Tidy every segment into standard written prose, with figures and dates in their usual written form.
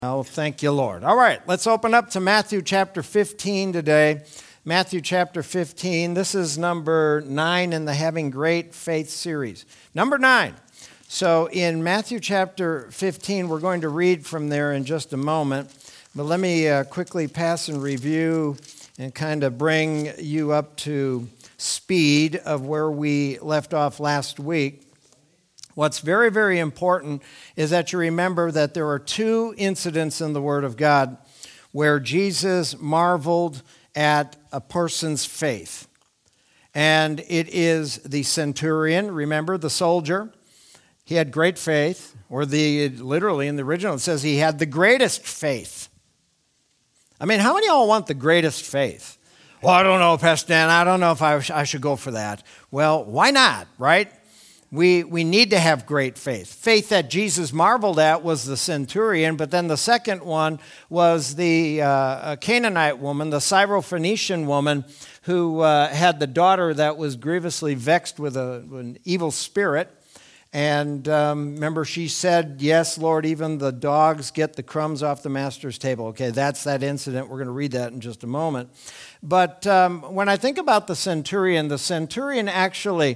Oh, thank you, Lord. All right, let's open up to Matthew chapter 15 today. Matthew chapter 15. This is number 9 in the Having Great Faith series. Number 9. So in Matthew chapter 15, we're going to read from there in just a moment. But let me quickly pass and review and kind of bring you up to speed of where we left off last week. What's very, very important is that you remember that there are two incidents in the Word of God where Jesus marveled at a person's faith. And it is the centurion, remember, the soldier. He had great faith, or literally in the original it says he had the greatest faith. I mean, how many of y'all want the greatest faith? Well, I don't know, Pastor Dan, I don't know if I should go for that. Well, why not, right? We need to have great faith. Faith that Jesus marveled at was the centurion, but then the second one was the Canaanite woman, the Syrophoenician woman, who had the daughter that was grievously vexed with an evil spirit. And remember, she said, yes, Lord, even the dogs get the crumbs off the master's table. Okay, that's that incident. We're going to read that in just a moment. But when I think about the centurion actually...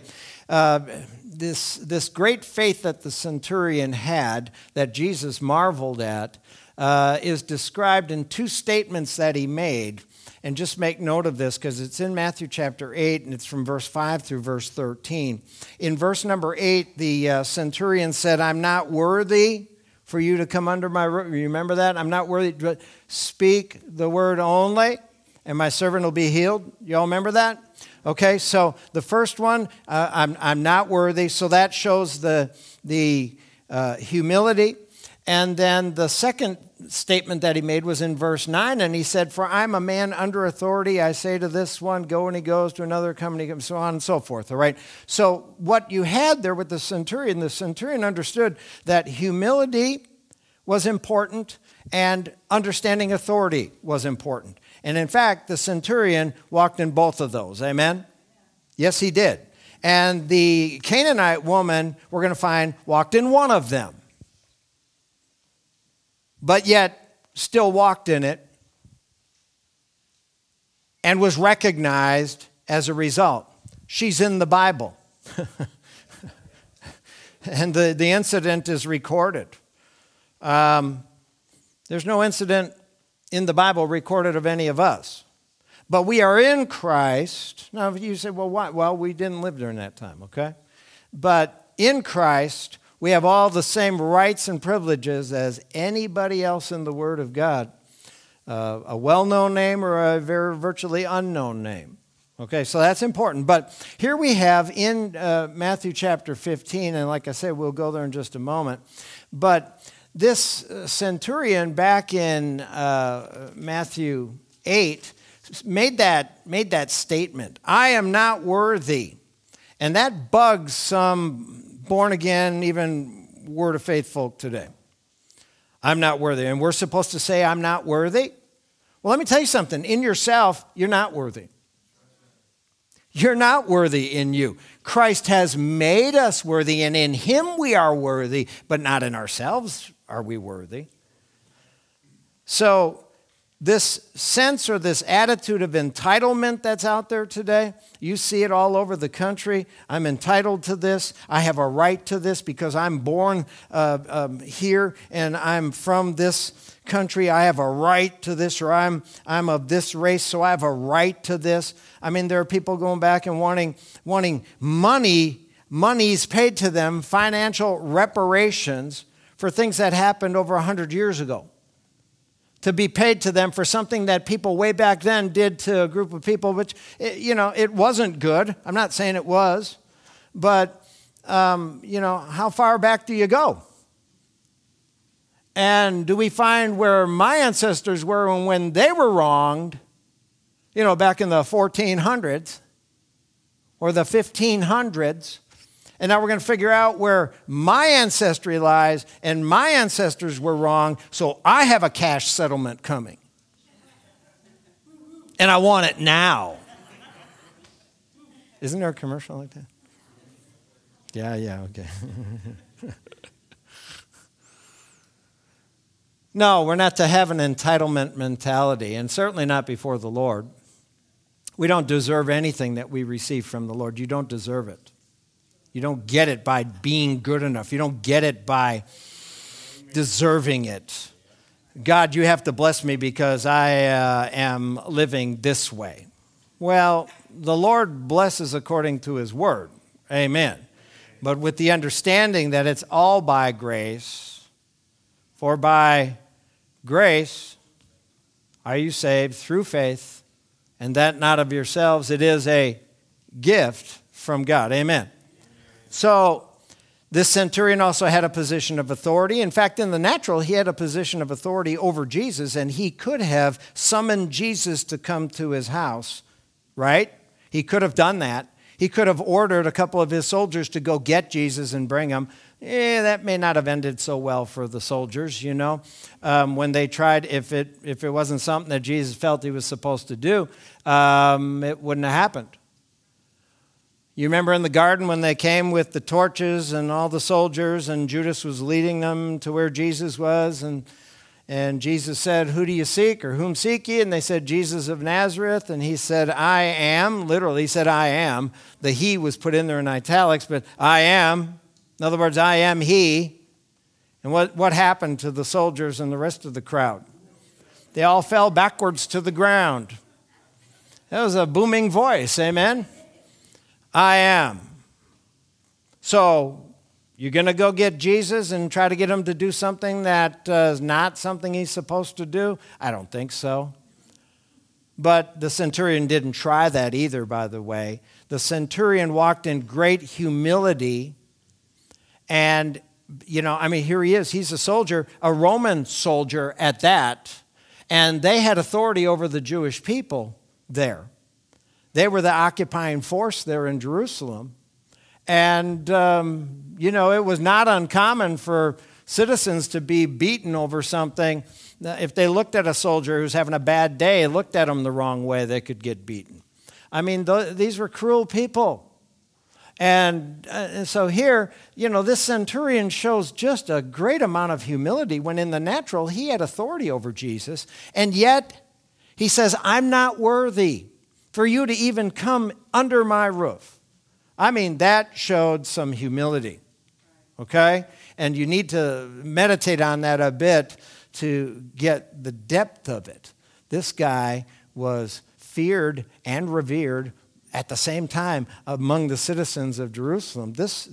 This great faith that the centurion had, that Jesus marveled at, is described in two statements that he made. And just make note of this because it's in Matthew chapter 8, and it's from verse 5 through verse 13. In verse number 8, the centurion said, I'm not worthy for you to come under my roof. You remember that? I'm not worthy, but speak the word only, and my servant will be healed. You all remember that? Okay, so the first one, I'm not worthy, so that shows the humility. And then the second statement that he made was in verse 9, and he said, for I'm a man under authority, I say to this one, go, and he goes, to another, come, and he comes, so on and so forth, all right? So what you had there with the centurion understood that humility was important and understanding authority was important. And in fact, the centurion walked in both of those. Amen? Yes, he did. And the Canaanite woman, we're going to find, walked in one of them. But yet, still walked in it and was recognized as a result. She's in the Bible. And the incident is recorded. There's no incident in the Bible recorded of any of us. But we are in Christ. Now, if you say, well, why? Well, we didn't live during that time, okay? But in Christ, we have all the same rights and privileges as anybody else in the Word of God. A well-known name or a very virtually unknown name. Okay, so that's important. But here we have in Matthew chapter 15, and like I said, we'll go there in just a moment. But this centurion back in Matthew 8 made that statement, I am not worthy. And that bugs some born-again, even Word of Faith folk today. I'm not worthy. And we're supposed to say I'm not worthy? Well, let me tell you something. In yourself, you're not worthy. You're not worthy in you. Christ has made us worthy, and in Him we are worthy, but not in ourselves are we worthy. So this sense or this attitude of entitlement that's out there today, you see it all over the country. I'm entitled to this. I have a right to this because I'm born here and I'm from this country. I have a right to this, or I'm of this race, so I have a right to this. I mean, there are people going back and wanting monies paid to them, financial reparations for things that happened over 100 years ago. To be paid to them for something that people way back then did to a group of people, which, it wasn't good. I'm not saying it was. But, how far back do you go? And do we find where my ancestors were when they were wronged, back in the 1400s or the 1500s? And now we're going to figure out where my ancestry lies, and my ancestors were wrong, so I have a cash settlement coming. And I want it now. Isn't there a commercial like that? Yeah, okay. No, we're not to have an entitlement mentality, and certainly not before the Lord. We don't deserve anything that we receive from the Lord. You don't deserve it. You don't get it by being good enough. You don't get it by deserving it. God, you have to bless me because I am living this way. Well, the Lord blesses according to his word. Amen. But with the understanding that it's all by grace, for by grace are you saved through faith, and that not of yourselves. It is a gift from God. Amen. So this centurion also had a position of authority. In fact, in the natural, he had a position of authority over Jesus, and he could have summoned Jesus to come to his house, right? He could have done that. He could have ordered a couple of his soldiers to go get Jesus and bring him. That may not have ended so well for the soldiers, you know. When they tried, if it wasn't something that Jesus felt he was supposed to do, it wouldn't have happened. You remember in the garden when they came with the torches and all the soldiers, and Judas was leading them to where Jesus was, and Jesus said, "Who do you seek?" or "Whom seek ye?" And they said, "Jesus of Nazareth." And he said, "I am." Literally, he said, "I am." The "he" was put in there in italics, but "I am." In other words, I am he. And what happened to the soldiers and the rest of the crowd? They all fell backwards to the ground. That was a booming voice, amen? I am. So, you're going to go get Jesus and try to get him to do something that is not something he's supposed to do? I don't think so. But the centurion didn't try that either, by the way. The centurion walked in great humility. And, here he is. He's a soldier, a Roman soldier at that. And they had authority over the Jewish people there. They were the occupying force there in Jerusalem. And, it was not uncommon for citizens to be beaten over something. If they looked at a soldier who's having a bad day, looked at him the wrong way, they could get beaten. These were cruel people. And so here, this centurion shows just a great amount of humility when in the natural he had authority over Jesus. And yet he says, "I'm not worthy for you to even come under my roof." That showed some humility, okay? And you need to meditate on that a bit to get the depth of it. This guy was feared and revered at the same time among the citizens of Jerusalem.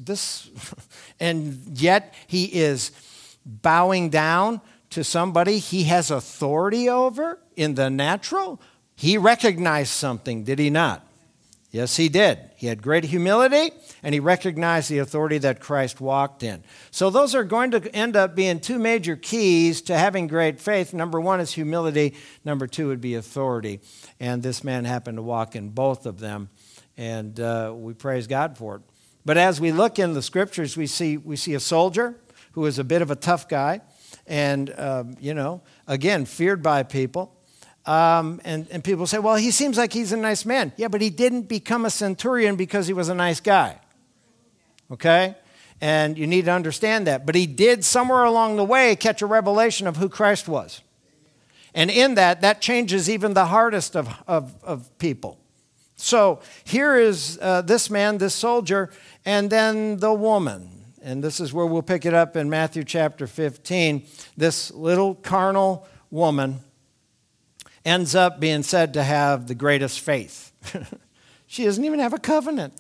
And yet he is bowing down to somebody he has authority over in the natural. He recognized something, did he not? Yes, he did. He had great humility, and he recognized the authority that Christ walked in. So those are going to end up being two major keys to having great faith. Number one is humility. Number two would be authority. And this man happened to walk in both of them, and we praise God for it. But as we look in the scriptures, we see a soldier who is a bit of a tough guy, and again, feared by people. And people say, well, he seems like he's a nice man. Yeah, but he didn't become a centurion because he was a nice guy. Okay? And you need to understand that. But he did somewhere along the way catch a revelation of who Christ was. And in that changes even the hardest of people. So here is this man, this soldier, and then the woman. And this is where we'll pick it up in Matthew chapter 15. This little carnal woman ends up being said to have the greatest faith. She doesn't even have a covenant.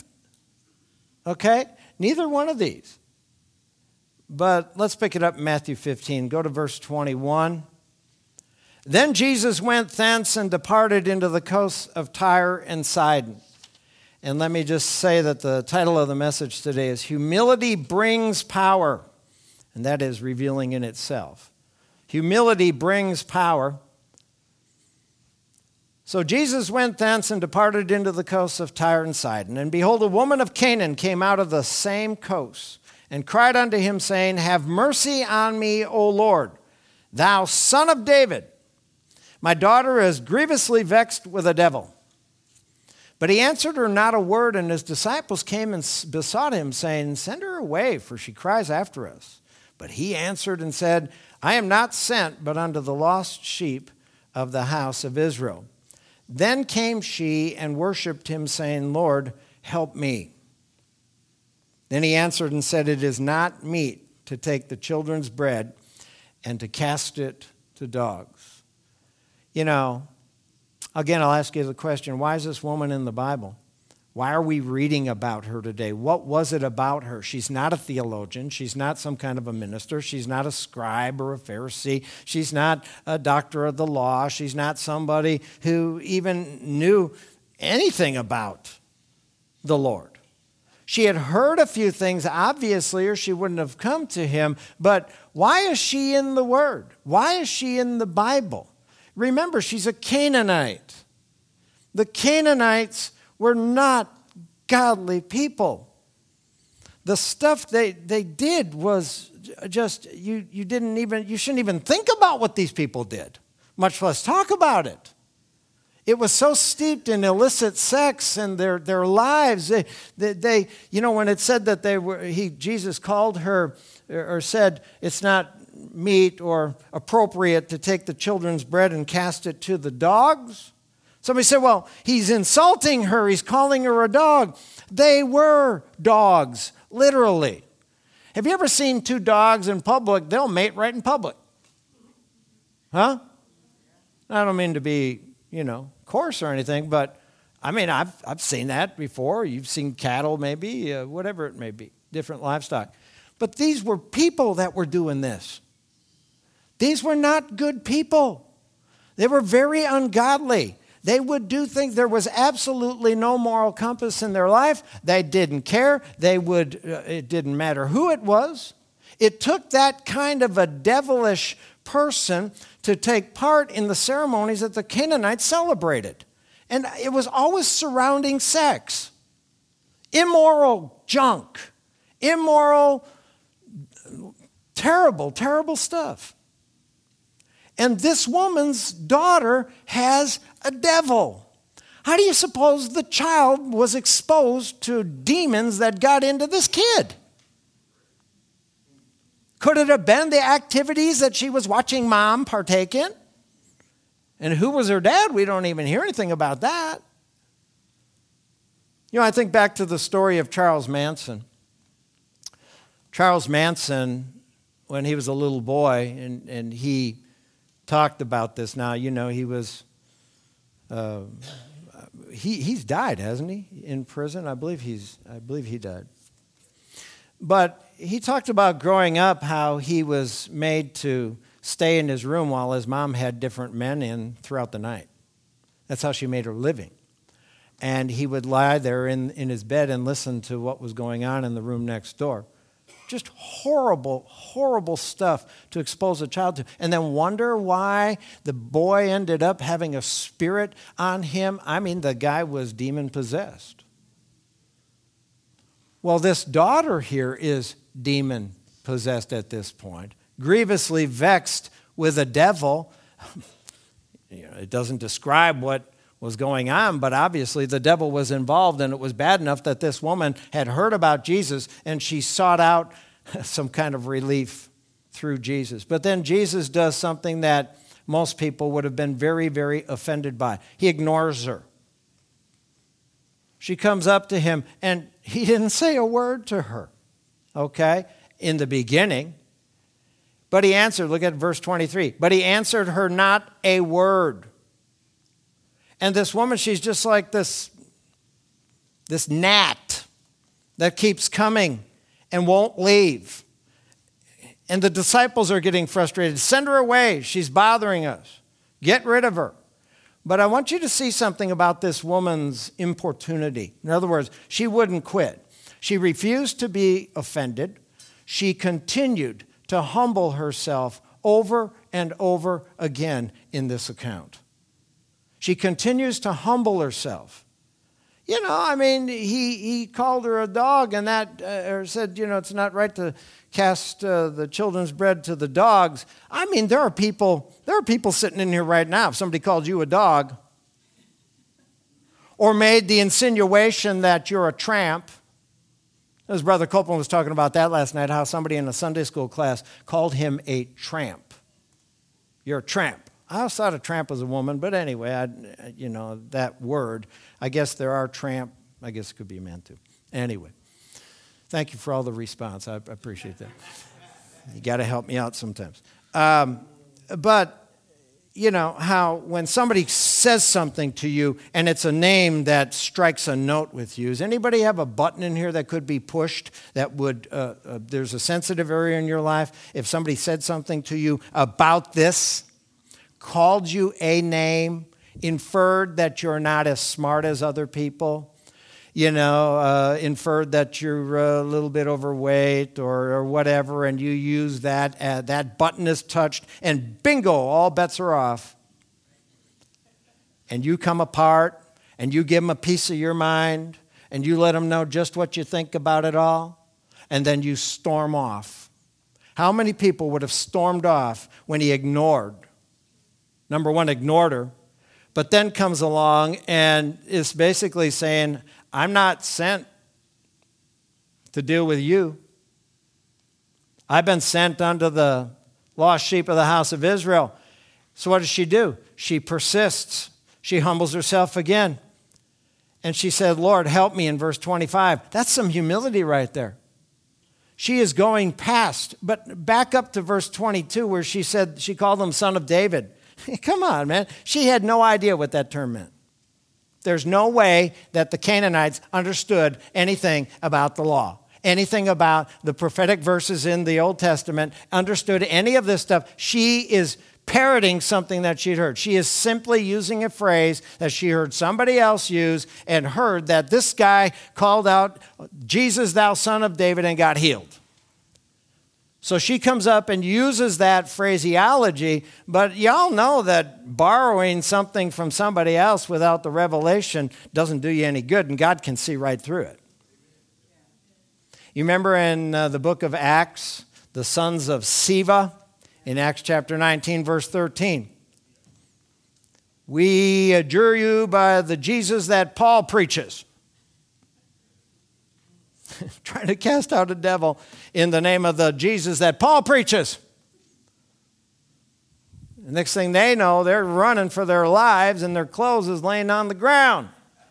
Okay? Neither one of these. But let's pick it up in Matthew 15. Go to verse 21. Then Jesus went thence and departed into the coasts of Tyre and Sidon. And let me just say that the title of the message today is Humility Brings Power. And that is revealing in itself. Humility brings power. So Jesus went thence and departed into the coasts of Tyre and Sidon. And behold, a woman of Canaan came out of the same coast and cried unto him, saying, Have mercy on me, O Lord, thou son of David. My daughter is grievously vexed with a devil. But he answered her not a word, and his disciples came and besought him, saying, Send her away, for she cries after us. But he answered and said, I am not sent but unto the lost sheep of the house of Israel. Then came she and worshipped him, saying, Lord, help me. Then he answered and said, It is not meet to take the children's bread and to cast it to dogs. You know, again, I'll ask you the question, why is this woman in the Bible? Why are we reading about her today? What was it about her? She's not a theologian. She's not some kind of a minister. She's not a scribe or a Pharisee. She's not a doctor of the law. She's not somebody who even knew anything about the Lord. She had heard a few things, obviously, or she wouldn't have come to him. But why is she in the Word? Why is she in the Bible? Remember, she's a Canaanite. The Canaanites were not godly people. The stuff they did was just, you shouldn't even think about what these people did, much less talk about it. It was so steeped in illicit sex and their lives. They when it said that Jesus called her or said it's not meet or appropriate to take the children's bread and cast it to the dogs. Somebody said, well, he's insulting her. He's calling her a dog. They were dogs, literally. Have you ever seen two dogs in public? They'll mate right in public. Huh? I don't mean to be, coarse or anything, but I've seen that before. You've seen cattle maybe, whatever it may be, different livestock. But these were people that were doing this. These were not good people. They were very ungodly. They would do things. There was absolutely no moral compass in their life. They didn't care. It didn't matter who it was. It took that kind of a devilish person to take part in the ceremonies that the Canaanites celebrated. And it was always surrounding sex. Immoral junk. Immoral, terrible, terrible stuff. And this woman's daughter has a devil. How do you suppose the child was exposed to demons that got into this kid? Could it have been the activities that she was watching mom partake in? And who was her dad? We don't even hear anything about that. I think back to the story of Charles Manson. Charles Manson, when he was a little boy, and he talked about this now, he was, he's died, hasn't he, in prison? I believe he died. But he talked about growing up, how he was made to stay in his room while his mom had different men in throughout the night. That's how she made her living. And he would lie there in his bed and listen to what was going on in the room next door. Just horrible, horrible stuff to expose a child to. And then wonder why the boy ended up having a spirit on him. The guy was demon-possessed. Well, this daughter here is demon-possessed at this point, grievously vexed with a devil. It doesn't describe what was going on, but obviously the devil was involved, and it was bad enough that this woman had heard about Jesus, and she sought out some kind of relief through Jesus. But then Jesus does something that most people would have been very, very offended by. He ignores her. She comes up to him, and he didn't say a word to her, okay, in the beginning. But he answered, look at verse 23, but he answered her not a word. And this woman, she's just like this gnat that keeps coming and won't leave. And the disciples are getting frustrated. Send her away. She's bothering us. Get rid of her. But I want you to see something about this woman's importunity. In other words, she wouldn't quit. She refused to be offended. She continued to humble herself over and over again in this account. She continues to humble herself. He called her a dog and or said, it's not right to cast the children's bread to the dogs. There are people sitting in here right now. If somebody called you a dog or made the insinuation that you're a tramp, As Brother Copeland was talking about that last night, how somebody in a Sunday school class called him a tramp. You're a tramp. I always thought a tramp was a woman, but anyway, that word, I guess there are tramp, I guess it could be a man too. Anyway, thank you for all the response. I appreciate that. You got to help me out sometimes. But how when somebody says something to you and it's a name that strikes a note with you, does anybody have a button in here that could be pushed that would, there's a sensitive area in your life? If somebody said something to you about this, called you a name, inferred that you're not as smart as other people, inferred that you're a little bit overweight or whatever, and you use that, that button is touched, and bingo, all bets are off. And you come apart, and you give them a piece of your mind, and you let them know just what you think about it all, and then you storm off. How many people would have stormed off when he ignored? Number one, ignored her, but then comes along and is basically saying, I'm not sent to deal with you. I've been sent unto the lost sheep of the house of Israel. So what does she do? She persists. She humbles herself again. And she said, Lord, help me in verse 25. That's some humility right there. She is going past. But back up to verse 22 where she said, she called him son of David. Come on, man. She had no idea what that term meant. There's no way that the Canaanites understood anything about the law, anything about the prophetic verses in the Old Testament, understood any of this stuff. She is parroting something that she'd heard. She is simply using a phrase that she heard somebody else use and heard that this guy called out, Jesus, thou son of David, and got healed. So she comes up and uses that phraseology, but y'all know that borrowing something from somebody else without the revelation doesn't do you any good, and God can see right through it. You remember in the book of Acts, the sons of Sceva, in Acts chapter 19, verse 13. We adjure you by the Jesus that Paul preaches. Trying to cast out a devil in the name of the Jesus that Paul preaches. The next thing they know, they're running for their lives and their clothes is laying on the ground.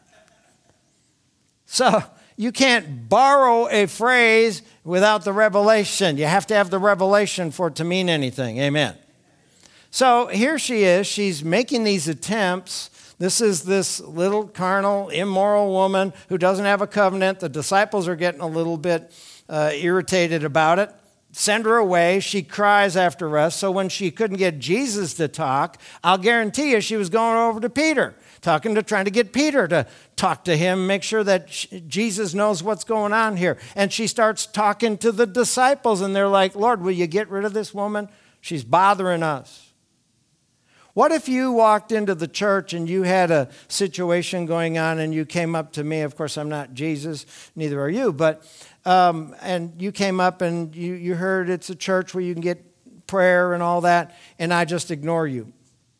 So you can't borrow a phrase without the revelation. You have to have the revelation for it to mean anything. Amen. So here she is. She's making these attempts. This is this little carnal, immoral woman who doesn't have a covenant. The disciples are getting a little bit irritated about it. Send her away. She cries after rest. So when she couldn't get Jesus to talk, I'll guarantee you she was going over to Peter, trying to get Peter to talk to him, make sure that Jesus knows what's going on here. And she starts talking to the disciples, and they're like, Lord, will you get rid of this woman? She's bothering us. What if you walked into the church and you had a situation going on and you came up to me? Of course, I'm not Jesus, neither are you, but and you came up and you heard it's a church where you can get prayer and all that, and I just ignore you.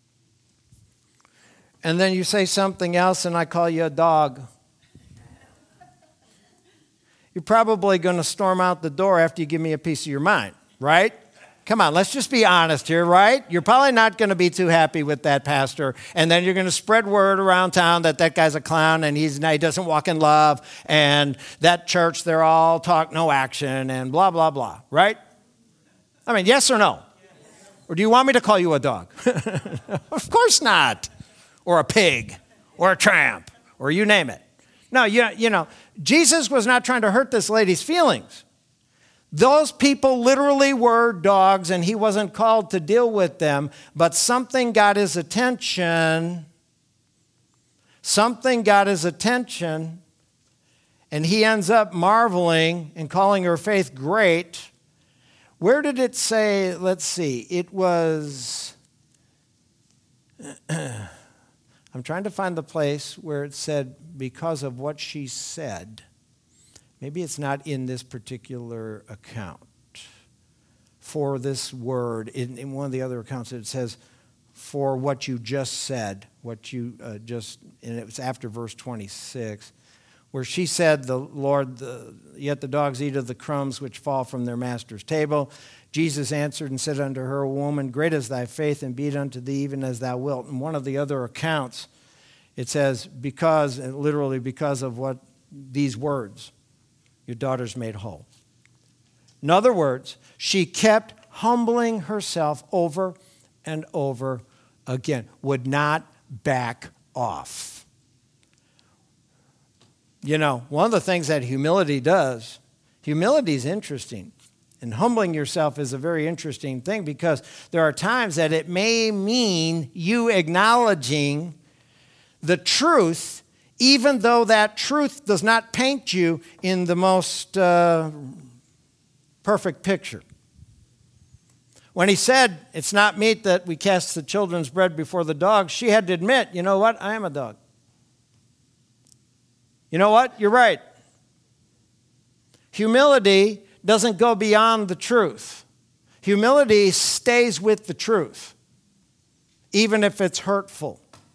And then you say something else and I call you a dog. You're probably going to storm out the door after you give me a piece of your mind, right? Come on, let's just be honest here, right? You're probably not going to be too happy with that pastor, and then you're going to spread word around town that that guy's a clown and he doesn't walk in love, and that church, they're all talk, no action, and blah, blah, blah, right? I mean, yes or no? Yes. Or do you want me to call you a dog? Of course not. Or a pig, or a tramp, or you name it. No, you know, Jesus was not trying to hurt this lady's feelings. Those people literally were dogs, and he wasn't called to deal with them, but something got his attention. Something got his attention, and he ends up marveling and calling her faith great. Where did it say? Let's see. It was... I'm trying to find the place where it said, because of what she said. Maybe it's not in this particular account. For this word, in one of the other accounts, it says, for what you just said, what you and it was after verse 26. where she said, yet the dogs eat of the crumbs which fall from their master's table. Jesus answered and said unto her, Woman, great is thy faith, and be it unto thee even as thou wilt. In one of the other accounts, it says, literally because of what these words, your daughter's made whole. In other words, she kept humbling herself over and over again, would not back off. You know, one of the things that humility does, humility is interesting. And humbling yourself is a very interesting thing because there are times that it may mean you acknowledging the truth, even though that truth does not paint you in the most perfect picture. When he said, it's not meet that we cast the children's bread before the dogs, she had to admit, you know what, I am a dog. You know what, you're right. Humility doesn't go beyond the truth. Humility stays with the truth, even if it's hurtful.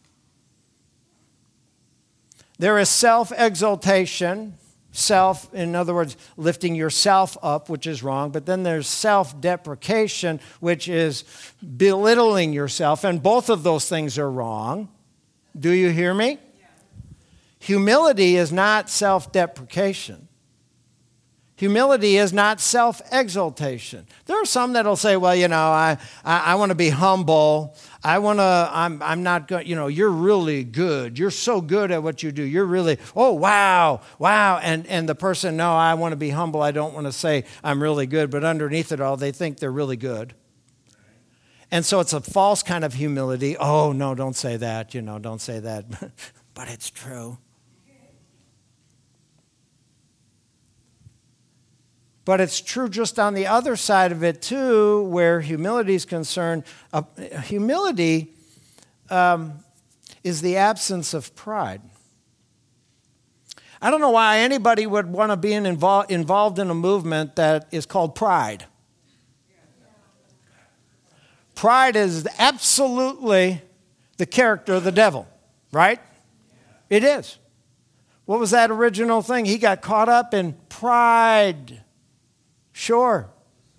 There is self-exaltation, in other words, lifting yourself up, which is wrong, but then there's self-deprecation, which is belittling yourself, and both of those things are wrong. Do you hear me? Yeah. Humility is not self-deprecation. Humility is not self-exaltation. There are some that'll say, well, you know, I want to be humble. I'm not going, you know, you're really good. You're so good at what you do. You're really, oh, wow. And the person, no, I want to be humble. I don't want to say I'm really good. But underneath it all, they think they're really good. And so it's a false kind of humility. Oh, no, don't say that. You know, don't say that. But it's true. But it's true just on the other side of it, too, where humility is concerned. Humility is the absence of pride. I don't know why anybody would want to be involved in a movement that is called pride. Pride is absolutely the character of the devil, right? It is. What was that original thing? He got caught up in pride. Sure.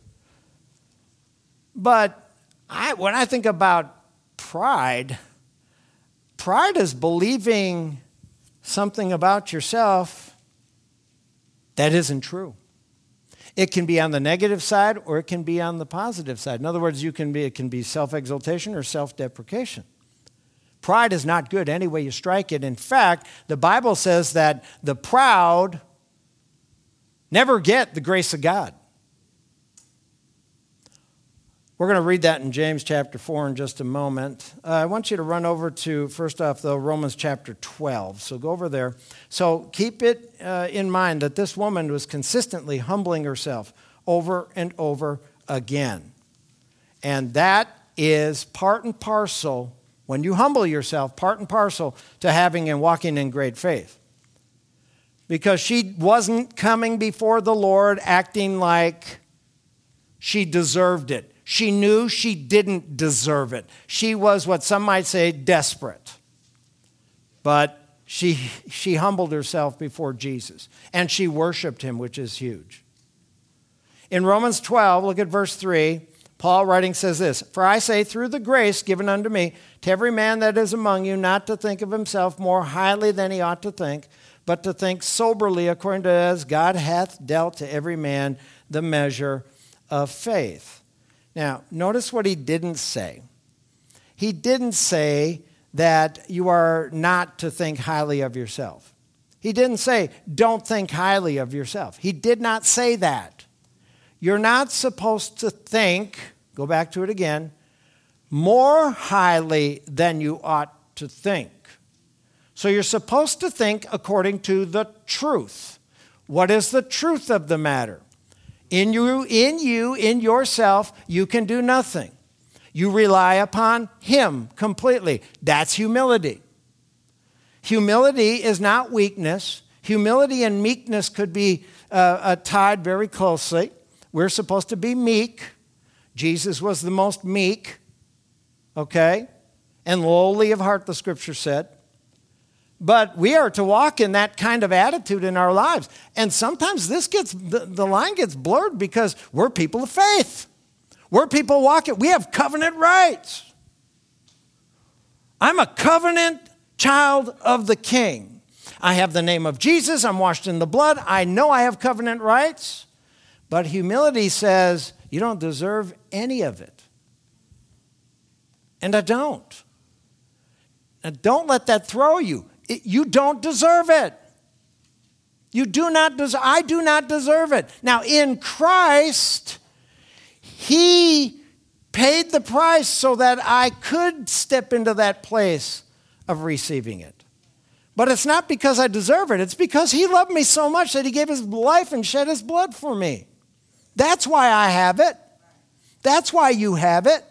But when I think about pride is believing something about yourself that isn't true. It can be on the negative side or it can be on the positive side. In other words, it can be self-exaltation or self-deprecation. Pride is not good any way you strike it. In fact, the Bible says that the proud never get the grace of God. We're going to read that in James chapter 4 in just a moment. I want you to run over to, first off, though, Romans chapter 12. So go over there. So keep it in mind that this woman was consistently humbling herself over and over again. And that is part and parcel, when you humble yourself, part and parcel to having and walking in great faith. Because she wasn't coming before the Lord acting like she deserved it. She knew she didn't deserve it. She was what some might say desperate. But she humbled herself before Jesus. And she worshiped him, which is huge. In Romans 12, look at verse 3. Paul writing says this, For I say through the grace given unto me, to every man that is among you, not to think of himself more highly than he ought to think, but to think soberly according to as God hath dealt to every man the measure of faith. Now, notice what he didn't say. He didn't say that you are not to think highly of yourself. He didn't say, don't think highly of yourself. He did not say that. You're not supposed to think, go back to it again, more highly than you ought to think. So you're supposed to think according to the truth. What is the truth of the matter? In yourself, you can do nothing. You rely upon him completely. That's humility. Humility is not weakness. Humility and meekness could be tied very closely. We're supposed to be meek. Jesus was the most meek, okay? And lowly of heart, the scripture said. But we are to walk in that kind of attitude in our lives. And sometimes the line gets blurred because we're people of faith. We're people walking. We have covenant rights. I'm a covenant child of the King. I have the name of Jesus. I'm washed in the blood. I know I have covenant rights. But humility says you don't deserve any of it. And I don't. And don't let that throw you. You don't deserve it. You do not deserve. I do not deserve it. Now, in Christ, He paid the price so that I could step into that place of receiving it. But it's not because I deserve it. It's because He loved me so much that He gave His life and shed His blood for me. That's why I have it. That's why you have it.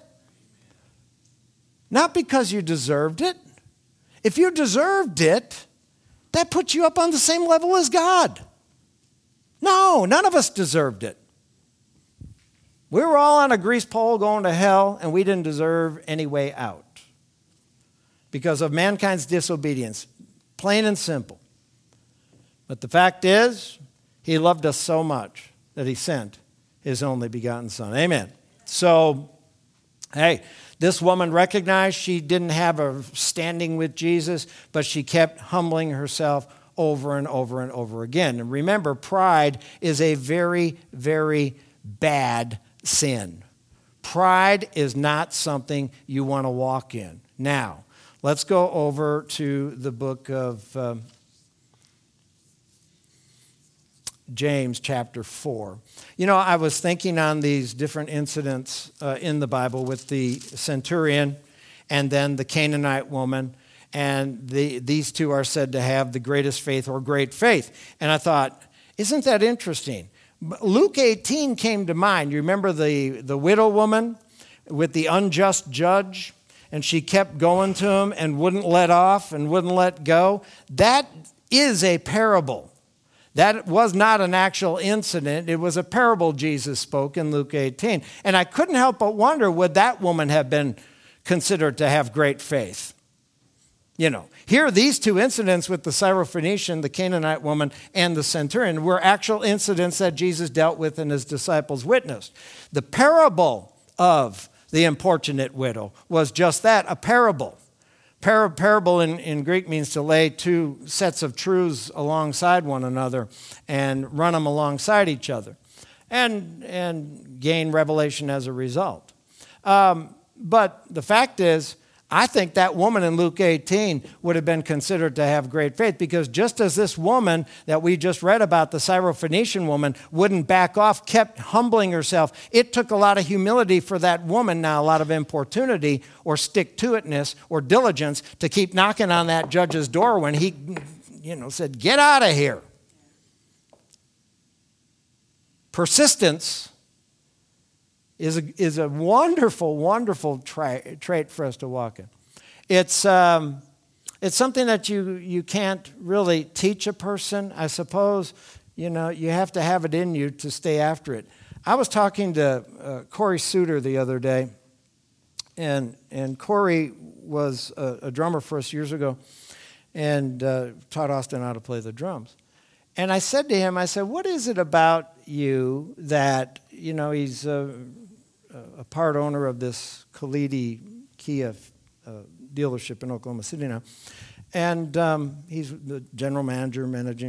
Not because you deserved it. If you deserved it, that puts you up on the same level as God. No, none of us deserved it. We were all on a grease pole going to hell, and we didn't deserve any way out because of mankind's disobedience, plain and simple. But the fact is, He loved us so much that He sent His only begotten Son. Amen. So, hey, this woman recognized she didn't have a standing with Jesus, but she kept humbling herself over and over and over again. And remember, pride is a very, very bad sin. Pride is not something you want to walk in. Now, let's go over to the book of James chapter 4. You know, I was thinking on these different incidents in the Bible with the centurion and then the Canaanite woman, and these two are said to have the greatest faith or great faith. And I thought, isn't that interesting? Luke 18 came to mind. You remember the widow woman with the unjust judge, and she kept going to him and wouldn't let off and wouldn't let go? That is a parable. That was not an actual incident. It was a parable Jesus spoke in Luke 18. And I couldn't help but wonder, would that woman have been considered to have great faith? You know, here these two incidents with the Syrophoenician, the Canaanite woman, and the centurion were actual incidents that Jesus dealt with and His disciples witnessed. The parable of the importunate widow was just that, a parable. Parable in Greek means to lay two sets of truths alongside one another and run them alongside each other and gain revelation as a result. But the fact is, I think that woman in Luke 18 would have been considered to have great faith, because just as this woman that we just read about, the Syrophoenician woman, wouldn't back off, kept humbling herself, it took a lot of humility for that woman, now a lot of importunity or stick-to-itness or diligence to keep knocking on that judge's door when he, said, "Get out of here." Persistence is a wonderful, wonderful trait for us to walk in. It's something that you can't really teach a person, I suppose. You have to have it in you to stay after it. I was talking to Corey Suter the other day, and Corey was a drummer for us years ago and taught Austin how to play the drums. And I said to him, what is it about you that, he's a part owner of this Kalidi Kia dealership in Oklahoma City now. And he's the general manager,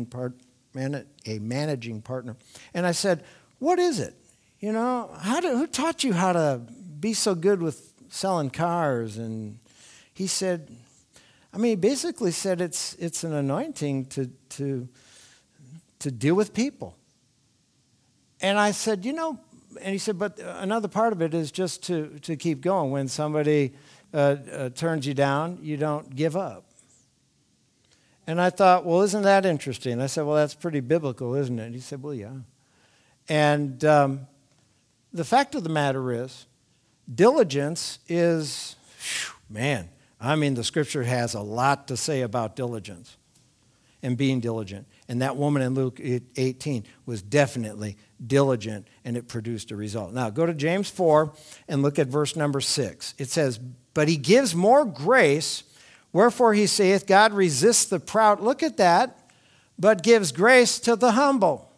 a managing partner. And I said, what is it? Who taught you how to be so good with selling cars? And he said, he basically said it's an anointing to deal with people. And I said, and he said, but another part of it is just to keep going. When somebody turns you down, you don't give up. And I thought, well, isn't that interesting? I said, well, that's pretty biblical, isn't it? He said, well, yeah. And the fact of the matter is, diligence is, the Scripture has a lot to say about diligence and being diligent. And that woman in Luke 18 was definitely diligent, and it produced a result. Now, go to James 4 and look at verse number 6. It says, but He gives more grace. Wherefore he saith, God resists the proud. Look at that. But gives grace to the humble.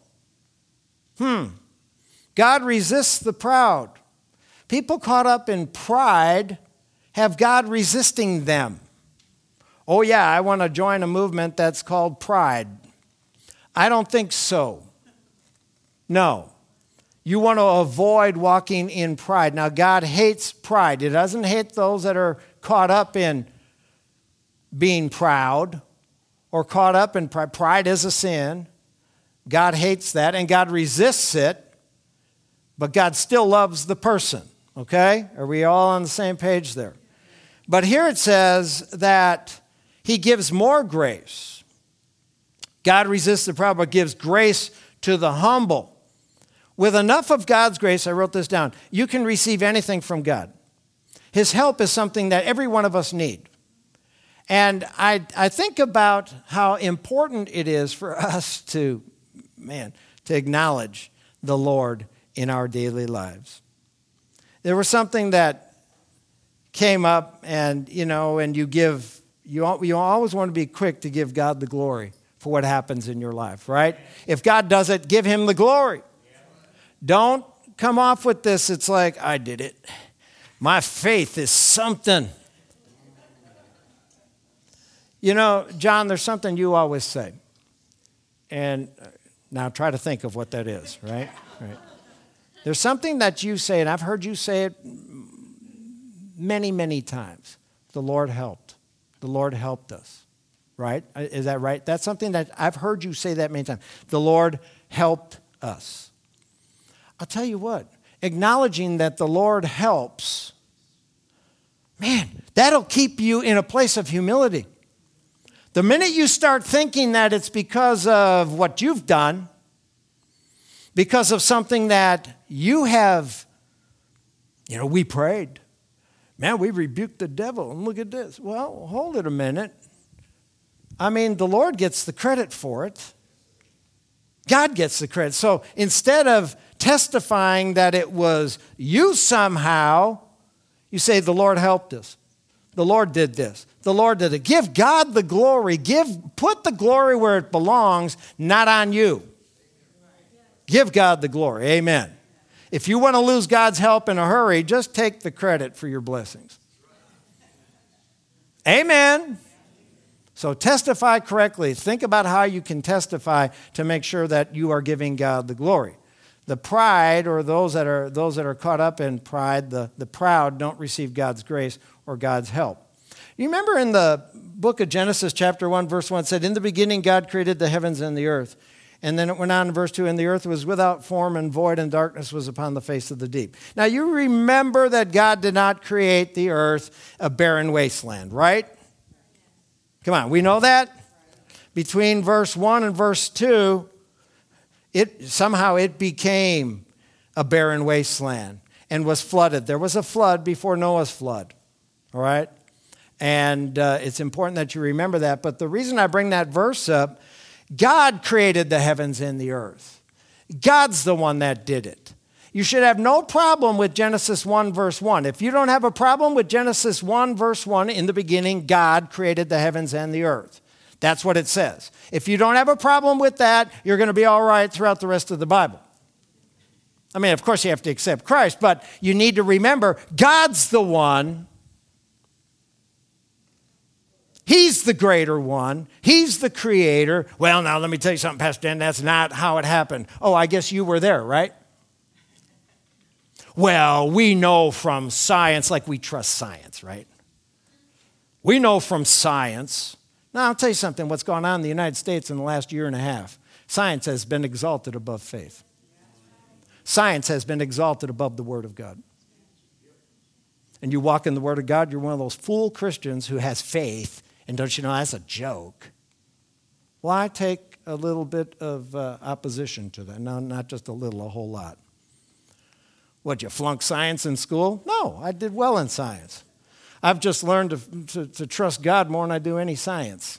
God resists the proud. People caught up in pride have God resisting them. Oh yeah, I want to join a movement that's called pride. I don't think so. No. You want to avoid walking in pride. Now, God hates pride. He doesn't hate those that are caught up in being proud or caught up in pride. Pride is a sin. God hates that, and God resists it, but God still loves the person. Okay? Are we all on the same page there? But here it says that he gives more grace. God resists the proud, but gives grace to the humble. With enough of God's grace, I wrote this down, you can receive anything from God. His help is something that every one of us need. And I think about how important it is for us to acknowledge the Lord in our daily lives. There was something that came up, and you always want to be quick to give God the glory for what happens in your life, right? If God does it, give him the glory. Don't come off with this, it's like, I did it. My faith is something. You know, John, there's something you always say. And now try to think of what that is, right? Right. There's something that you say, and I've heard you say it many, many times. The Lord helped. The Lord helped us, right? Is that right? That's something that I've heard you say that many times. The Lord helped us. I'll tell you what, acknowledging that the Lord helps, man, that'll keep you in a place of humility. The minute you start thinking that it's because of what you've done, because of something that you have, we prayed. Man, we rebuked the devil, and look at this. Well, hold it a minute. I mean, the Lord gets the credit for it. God gets the credit. So instead of testifying that it was you somehow, you say, the Lord helped us. The Lord did this. The Lord did it. Give God the glory. Put the glory where it belongs, not on you. Give God the glory. Amen. If you want to lose God's help in a hurry, just take the credit for your blessings. Amen. So testify correctly. Think about how you can testify to make sure that you are giving God the glory. The pride, or those that are caught up in pride, the proud don't receive God's grace or God's help. You remember in the book of Genesis chapter 1, verse 1, it said, in the beginning God created the heavens and the earth. And then it went on in verse 2, and the earth was without form and void, and darkness was upon the face of the deep. Now you remember that God did not create the earth a barren wasteland, right? Come on, we know that? Between verse 1 and verse 2, it became a barren wasteland and was flooded. There was a flood before Noah's flood, all right? And it's important that you remember that. But the reason I bring that verse up, God created the heavens and the earth. God's the one that did it. You should have no problem with Genesis 1, verse 1. If you don't have a problem with Genesis 1, verse 1, in the beginning, God created the heavens and the earth. That's what it says. If you don't have a problem with that, you're going to be all right throughout the rest of the Bible. I mean, of course, you have to accept Christ, but you need to remember God's the one. He's the greater one. He's the creator. Well, now let me tell you something, Pastor Dan, that's not how it happened. Oh, I guess you were there, right? Well, we know from science, like we trust science, right? We know from science. Now, I'll tell you something, what's gone on in the United States in the last year and a half. Science has been exalted above faith. Science has been exalted above the Word of God. And you walk in the Word of God, you're one of those fool Christians who has faith, and don't you know that's a joke? Well, I take a little bit of opposition to that. No, not just a little, a whole lot. What, you flunk science in school? No, I did well in science. I've just learned to trust God more than I do any science.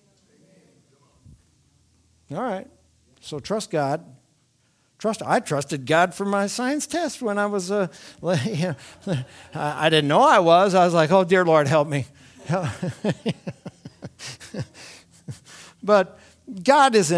All right. So trust God. I trusted God for my science test when I was, I didn't know I was. I was like, oh, dear Lord, help me. But God is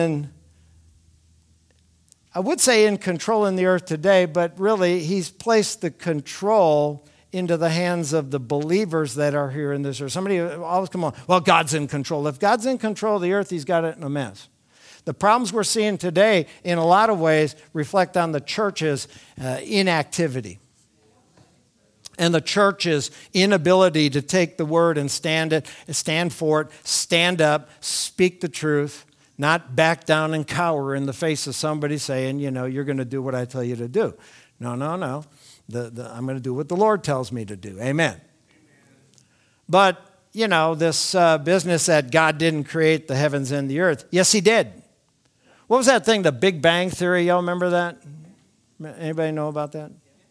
I would say in control in the earth today, but really he's placed the control into the hands of the believers that are here in this earth. Somebody always come on, well, God's in control. If God's in control of the earth, he's got it in a mess. The problems we're seeing today, in a lot of ways, reflect on the church's inactivity and the church's inability to take the word and stand for it, stand up, speak the truth, not back down and cower in the face of somebody saying, you're going to do what I tell you to do. No. I'm going to do what the Lord tells me to do. Amen. But, this business that God didn't create the heavens and the earth. Yes, he did. What was that thing, the Big Bang Theory? Y'all remember that? Anybody know about that?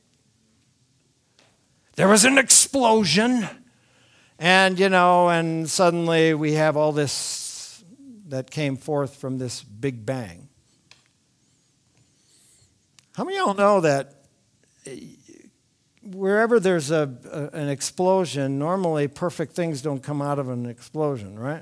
There was an explosion, and, and suddenly we have all this that came forth from this Big Bang. How many of y'all know that wherever there's an explosion, normally perfect things don't come out of an explosion, right?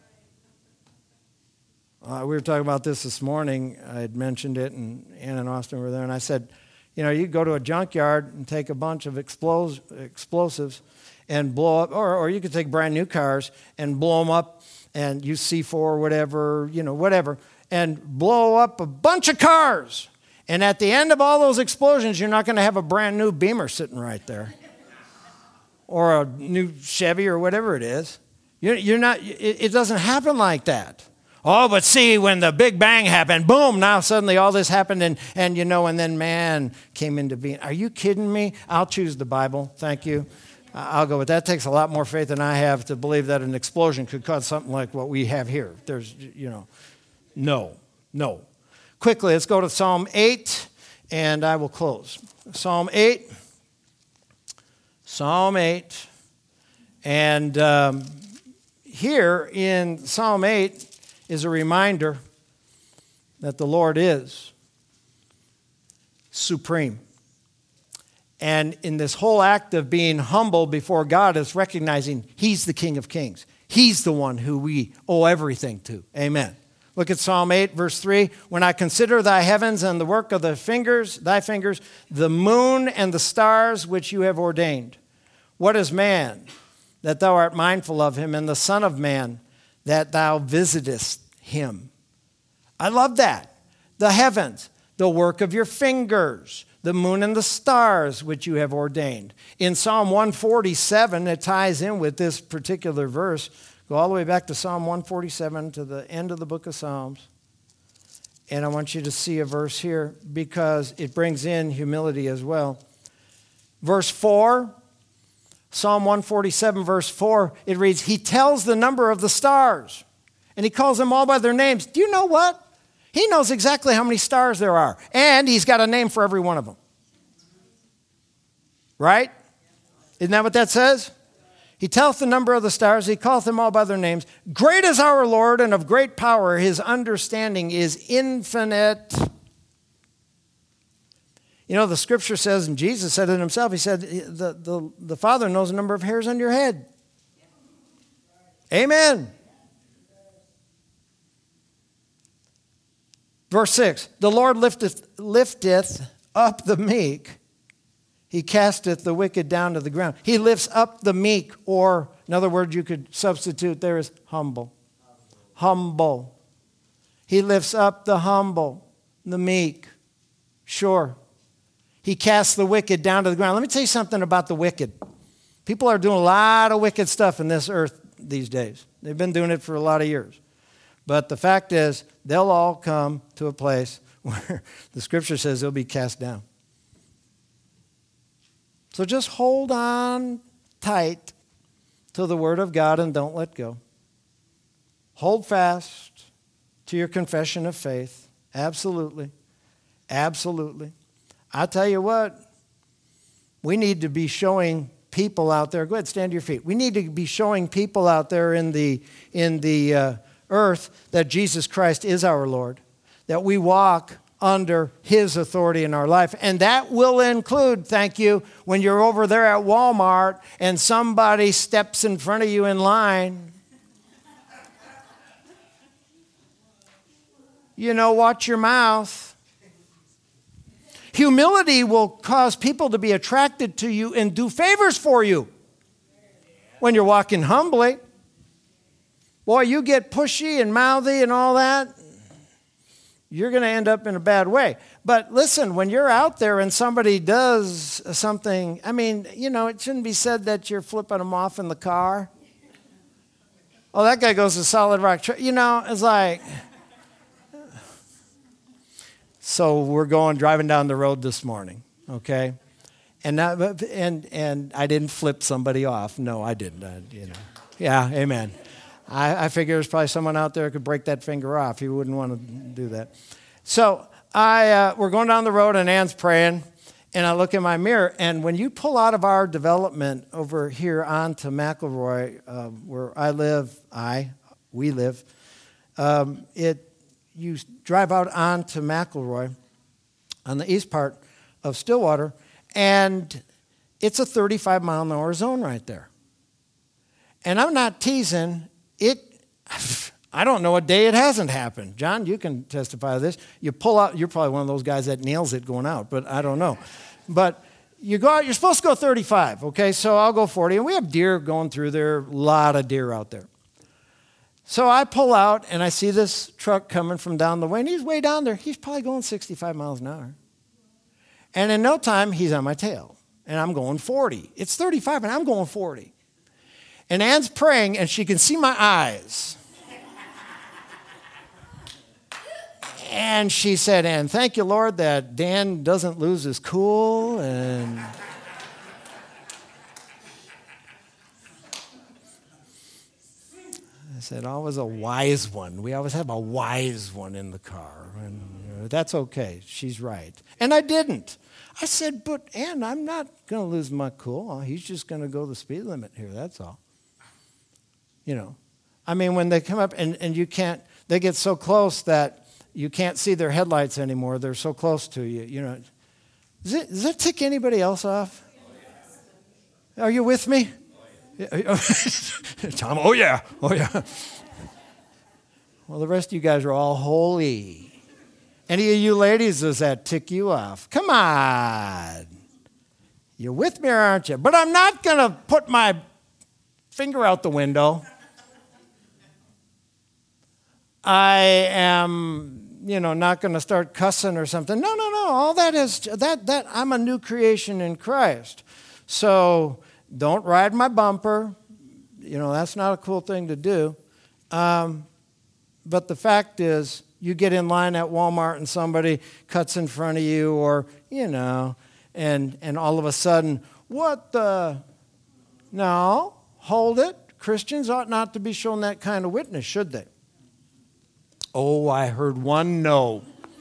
We were talking about this morning. I had mentioned it, and Ann and Austin were there, and I said, you go to a junkyard and take a bunch of explosives and blow up, or you could take brand new cars and blow them up and use C4 or whatever, whatever, and blow up a bunch of cars. And at the end of all those explosions, you're not going to have a brand new Beamer sitting right there or a new Chevy or whatever it is. You're not. It doesn't happen like that. Oh, but see, when the Big Bang happened, boom, now suddenly all this happened, and then man came into being. Are you kidding me? I'll choose the Bible. Thank you. I'll go with that. It takes a lot more faith than I have to believe that an explosion could cause something like what we have here. There's, no. Quickly, let's go to Psalm 8, and I will close. Psalm 8. And here in Psalm 8, is a reminder that the Lord is supreme. And in this whole act of being humble before God is recognizing He's the King of Kings. He's the one who we owe everything to. Amen. Look at Psalm 8, verse 3. When I consider thy heavens and the work of thy fingers, the moon and the stars which you have ordained. What is man, that thou art mindful of him, and the Son of Man, that thou visitest him? I love that. The heavens, the work of your fingers, the moon and the stars which you have ordained. In Psalm 147, it ties in with this particular verse. Go all the way back to Psalm 147 to the end of the book of Psalms. And I want you to see a verse here because it brings in humility as well. Verse 4, Psalm 147, verse 4, it reads, He tells the number of the stars, and He calls them all by their names. Do you know what? He knows exactly how many stars there are, and He's got a name for every one of them. Right? Isn't that what that says? He telleth the number of the stars, He calleth them all by their names. Great is our Lord, and of great power. His understanding is infinite. The scripture says, and Jesus said it himself, He said, the Father knows the number of hairs on your head. Amen. Verse 6, the Lord lifteth up the meek. He casteth the wicked down to the ground. He lifts up the meek, or in other words, you could substitute there as humble. Humble. He lifts up the humble, the meek. Sure. He casts the wicked down to the ground. Let me tell you something about the wicked. People are doing a lot of wicked stuff in this earth these days. They've been doing it for a lot of years. But the fact is, they'll all come to a place where the scripture says they'll be cast down. So just hold on tight to the word of God and don't let go. Hold fast to your confession of faith. Absolutely. Absolutely. I tell you what, we need to be showing people out there. Go ahead, stand to your feet. We need to be showing people out there in the earth that Jesus Christ is our Lord, that we walk under His authority in our life. And that will include, thank you, when you're over there at Walmart and somebody steps in front of you in line. Watch your mouth. Humility will cause people to be attracted to you and do favors for you when you're walking humbly. Boy, you get pushy and mouthy and all that, you're going to end up in a bad way. But listen, when you're out there and somebody does something, it shouldn't be said that you're flipping them off in the car. Oh, that guy goes to Solid Rock. It's like... So we're driving down the road this morning, okay? And I didn't flip somebody off. No, I didn't. Yeah, amen. I figure there's probably someone out there who could break that finger off. He wouldn't want to do that. So we're going down the road, and Ann's praying, and I look in my mirror, and when you pull out of our development over here onto McElroy, where we live, you drive out onto McElroy on the east part of Stillwater, and it's a 35-mile-an-hour zone right there. And I'm not teasing. I don't know a day it hasn't happened. John, you can testify to this. You pull out, you're probably one of those guys that nails it going out, but I don't know. But you go out, you're supposed to go 35, okay? So I'll go 40, and we have deer going through there, a lot of deer out there. So I pull out, and I see this truck coming from down the way, and he's way down there. He's probably going 65 miles an hour. And in no time, he's on my tail, and I'm going 40. It's 35, and I'm going 40. And Ann's praying, and she can see my eyes. And she said, Ann, thank you, Lord, that Dan doesn't lose his cool, and... I said, always a wise one. We always have a wise one in the car. And that's okay. She's right. And I didn't. I said, but Ann, I'm not going to lose my cool. He's just going to go the speed limit here. That's all. When they come up and you can't, they get so close that you can't see their headlights anymore. They're so close to you. Does that tick anybody else off? Are you with me? Tom, oh yeah. Well, the rest of you guys are all holy. Any of you ladies, does that tick you off? Come on. You're with me, aren't you? But I'm not going to put my finger out the window. I am, not going to start cussing or something. No. All that is, that I'm a new creation in Christ. So... don't ride my bumper. That's not a cool thing to do. But the fact is, you get in line at Walmart and somebody cuts in front of you or, and all of a sudden, what the? No, hold it. Christians ought not to be shown that kind of witness, should they? Oh, I heard one no.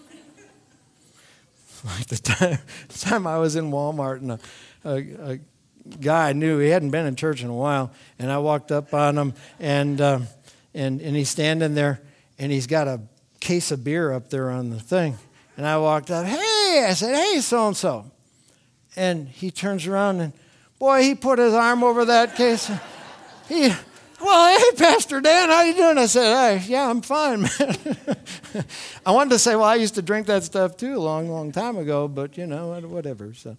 Like the time I was in Walmart and a guy I knew, he hadn't been in church in a while, and I walked up on him, and he's standing there, and he's got a case of beer up there on the thing, and I walked up, I said, hey, so-and-so, and he turns around, and boy, he put his arm over that case, hey, Pastor Dan, how you doing? I said, hey, yeah, I'm fine, man. I wanted to say, well, I used to drink that stuff too a long, long time ago, but, whatever, so...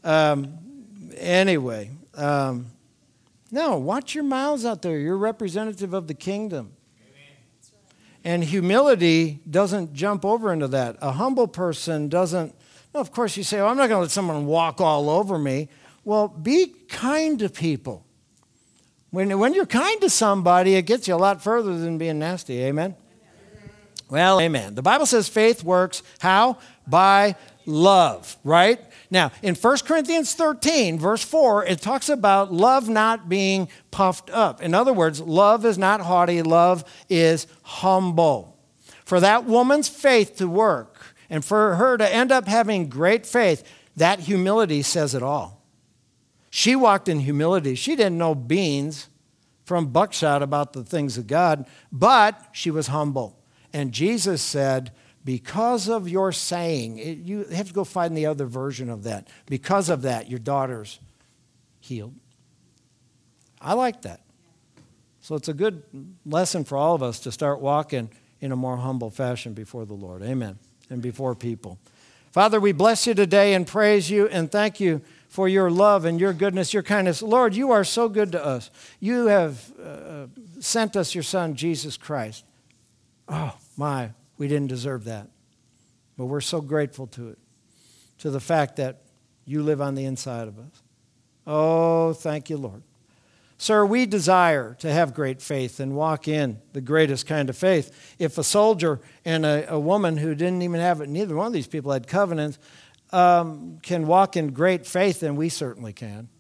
Anyway, no, watch your mouths out there. You're representative of the kingdom. And humility doesn't jump over into that. A humble person doesn't, of course you say, I'm not going to let someone walk all over me. Well, be kind to people. When you're kind to somebody, it gets you a lot further than being nasty. Amen? Well, amen. The Bible says faith works how? By love, right? Now, in 1 Corinthians 13, verse 4, it talks about love not being puffed up. In other words, love is not haughty, love is humble. For that woman's faith to work and for her to end up having great faith, that humility says it all. She walked in humility. She didn't know beans from buckshot about the things of God, but she was humble. And Jesus said, because of your saying. You have to go find the other version of that. Because of that, your daughter's healed. I like that. So it's a good lesson for all of us to start walking in a more humble fashion before the Lord. Amen. And before people. Father, we bless you today and praise you and thank you for your love and your goodness, your kindness. Lord, you are so good to us. You have sent us your Son, Jesus Christ. Oh, my, we didn't deserve that. But we're so grateful to it, to the fact that you live on the inside of us. Oh, thank you, Lord. Sir, we desire to have great faith and walk in the greatest kind of faith. If a soldier and a woman who didn't even have it, neither one of these people had covenants, can walk in great faith, then we certainly can.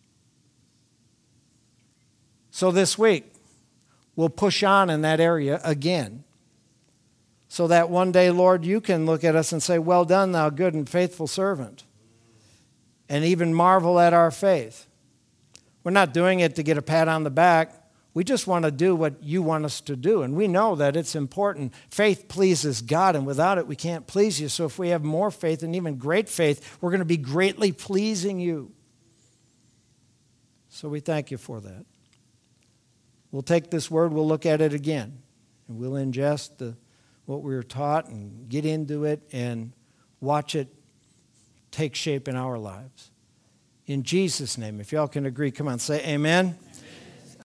So this week, we'll push on in that area again. So that one day, Lord, you can look at us and say, well done, thou good and faithful servant. And even marvel at our faith. We're not doing it to get a pat on the back. We just want to do what you want us to do. And we know that it's important. Faith pleases God, and without it, we can't please you. So if we have more faith and even great faith, we're going to be greatly pleasing you. So we thank you for that. We'll take this word, we'll look at it again, and we'll ingest what we were taught and get into it and watch it take shape in our lives. In Jesus' name, if y'all can agree, come on, say amen.